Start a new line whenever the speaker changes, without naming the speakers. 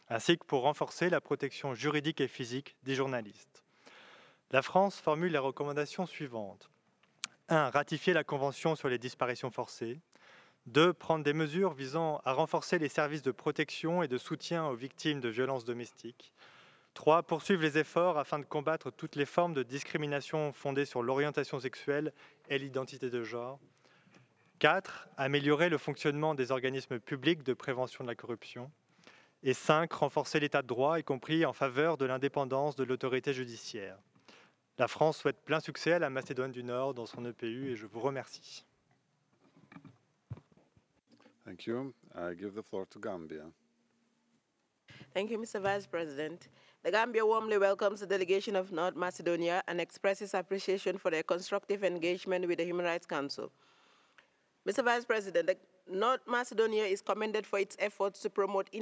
ainsi que pour renforcer la protection juridique et physique des journalistes. La France formule les recommandations suivantes. 1. Ratifier la Convention sur les disparitions forcées. 2. Prendre des mesures visant à renforcer les services de protection et de soutien aux victimes de violences domestiques. 3. Poursuivre les efforts afin de combattre toutes les formes de discrimination fondées sur l'orientation sexuelle et l'identité de genre. 4. Améliorer le fonctionnement des organismes publics de prévention de la corruption. Et 5. Renforcer l'état de droit, y compris en faveur de l'indépendance de l'autorité judiciaire. La France souhaite plein succès à la Macédoine du Nord dans son EPU et je vous remercie.
Thank you. I give the floor to Gambia.
Thank you, Mr. Vice President. The Gambia warmly welcomes the delegation of North Macedonia and expresses appreciation for their constructive engagement with the Human Rights Council. Mr. Vice President, North Macedonia is commended for its efforts to promote